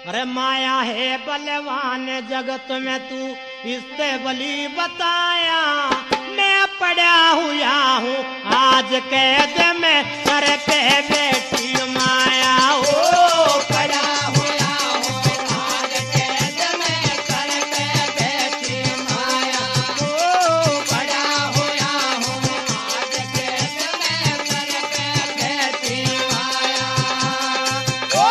अरे माया है बलवान जगत में तू इससे बली बताया। मैं पड़ा हुआ हूँ आज कैद में करके बेटी माया। ओ पड़ा हुआ हूँ आज कैद में करके बेटी माया। ओ पड़ा हुआ हूँ आज कैद में करके बेटी माया। ओ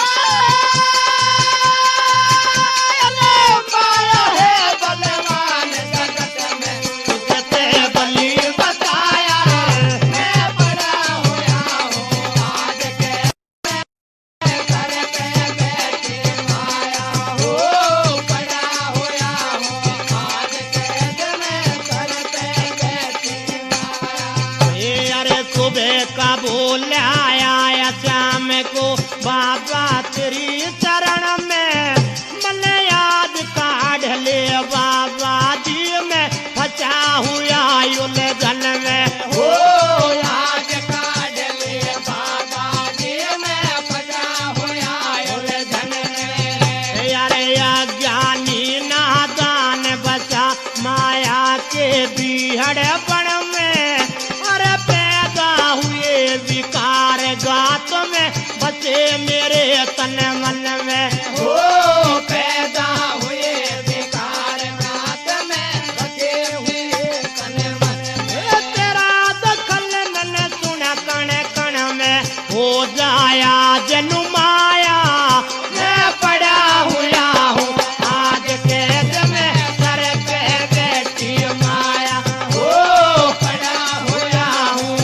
माया है बलवान जगत में तुझसे बली बताया। मैं पड़ा हुआ हूँ आज कैद में करके बेटी माया। हो पड़ा हुआ हूँ आज कैद में करके बेटी माया। ये अरे सुबह का बोल आया शाम को बाबा तेरी चरण में मन याद काढ़ ले बाबा जी में फंसा हुआ उलझन में। हो आज काढ़ ले बाबा जी में फंसा हुआ उलझन में। अरे अज्ञानी नादान बचा माया के बीहड़ बण में। अरे पैदा हुए विकार गात में बचे मेरे तन मन में। हो पैदा हुए विकार रात में बचे हुए तन मन में। तेरा दखल नन सुन कण कण में हो जाया जनु माया। मैं पड़ा हुआ हूँ आज कैद में करके बेटी माया। हो पड़ा हुआ हूँ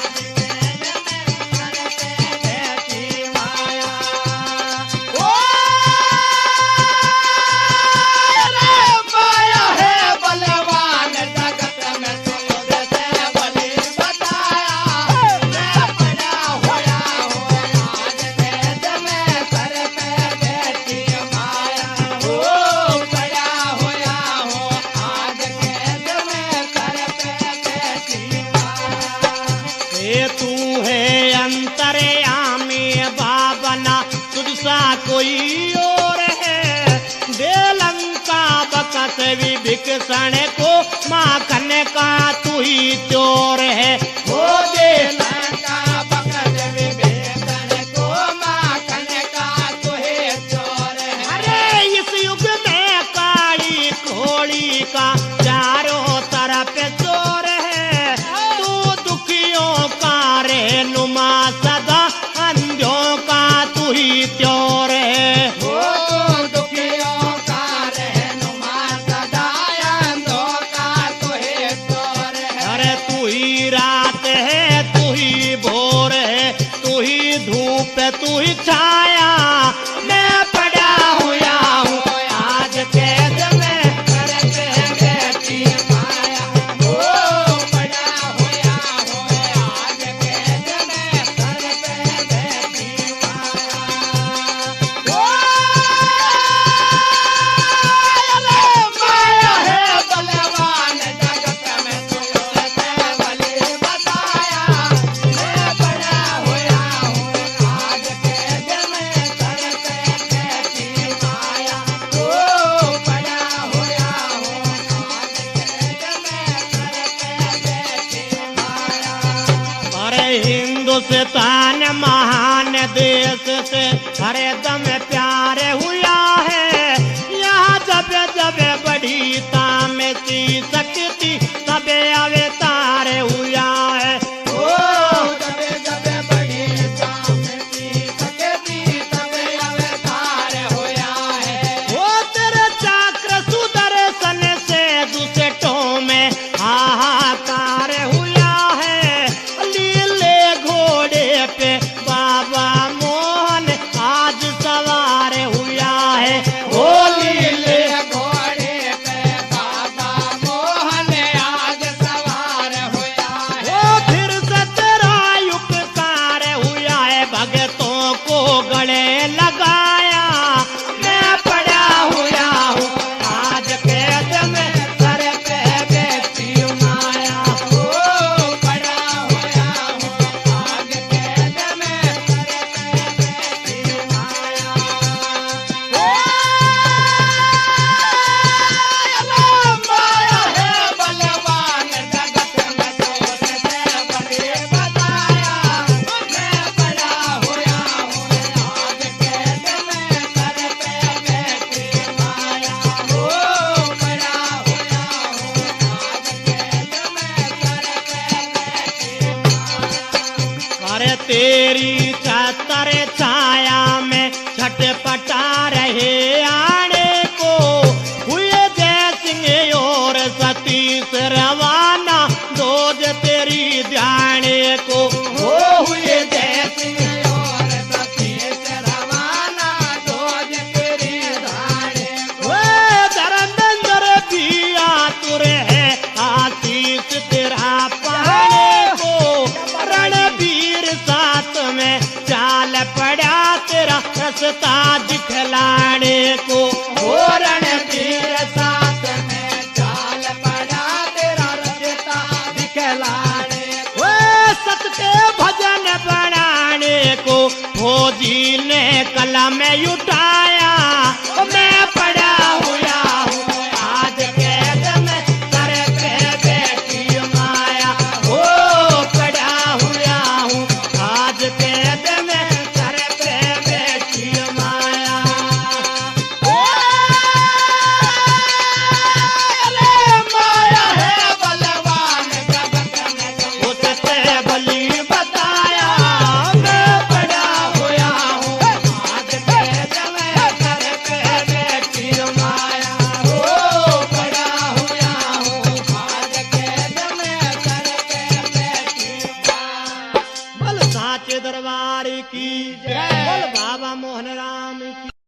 करके बेटी माया। ओ रे माया है बलवान जगत में तुझसे बली बताया। मैं पड़ा हुआ हूँ आज कैद में करके बेटी माया। हो पड़ा हुआ हूँ आज कैद में करके बेटी माया। ये तू है अंतर्यामी बाबना तुझसा कोई और है। बेलंका बकत विभीषण को माखन का तू ही चोर है। हो दे लंका बकत विभीषण को माखन का तुहे चोर है। अरे इस युग में काली घोड़ी का चारों तरफ चोर है। तू दुखियों का रहनुमा सदा अंधों का तू ही त्योर है। हो दुखियों का रहनुमा सदा अंधों का तुहे चोर है। अरे तू ही रात है तू ही भोर है तू ही धूप है तू ही छाया। मैं पड़ा हुआ हूँ आज कैद में करके बेटी माया। हो पड़ा हुआ हूँ आज कैद में करके बेटी माया। ओ रे माया है बलवान जगत में तुझसे बली बताया। मैं पड़ा हुआ हूँ आज कैद में करके बेटी माया। हो पड़ा हुआ हूँ आज कैद में करके बेटी माया। अरे हिंदुस्तान महान देश से हरे दम प्यार हुआ है। यहाँ जब जब बढ़ी ताम सी शक्ति तबे अवतार हुआ है। ओ जबे जबे बड़ी सामती सकती तबे अवतार होया है। वो तेरे चक्र सुदर्शन से दुष्टों में हाहाकार हुआ है। लीले घोड़े पे बाबा मोहन आज सवार हुआ है। ओ लीले घोड़े पे बाबा मोहन आज सवार से पटा रहे आने को हुए जय सिंह और सतीश रवाना दोज तेरी ध्याने को वो हुए जय सिंह और सतीश रवाना दोज तेरी धाने को। वे धर्मेंद्र भी आतुर है आशीष तेरा पाने को रणबीर साथ में चाल पड़ा तेरा रास्ता दिखलाने को वो रणबीर साथ में चाल पड़ा तेरा रास्ता दिखलाने को। वे सत के भजन बनाने को फौजी ने कलम उठाया